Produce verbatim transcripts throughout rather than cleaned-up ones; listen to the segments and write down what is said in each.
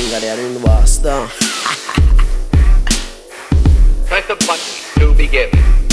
got it in the Boston. Press the button to begin.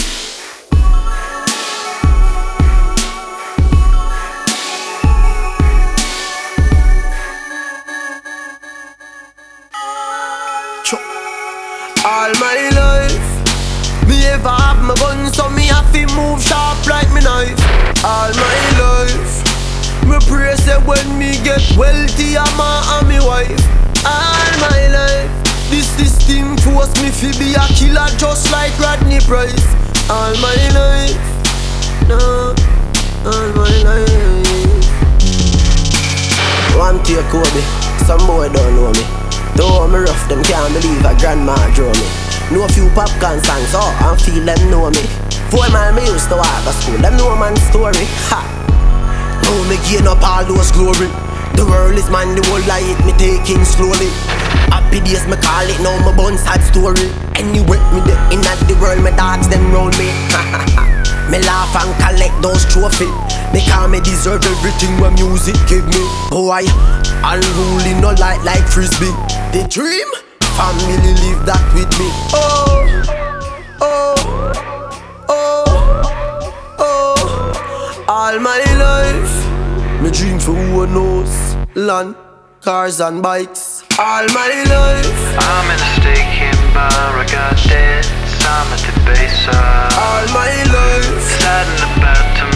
All my life, me ever have my gun, so me have to move sharp like me knife. All my life, me pray say when me get wealthy, I'm a and me wife. All my life, this system force me to be a killer just like Rodney Price. All my life, no, all my life. One take Kobe, some boy don't know me. Though me rough, them can't believe a grandma draw me. Know a few popcorn songs, oh, and feel them know me. Four mile me used to walk to school, them know man's story. Ha! Now me gain up all those glory. The world is mine, the whole life me taking slowly. Happy days me call it, now my bun sad story. Anyway, me the in at the world, my dogs them round me. Me laugh and collect those trophies, because me deserve everything what music give me. Boy, unruly no light like frisbee. The dream, family live that with me. Oh, oh, oh, oh. All my life, me dream for who knows. Land, cars and bikes. All my life, I'm in a stake in bar, I got debts, I'm at the base. All my life, sad and about to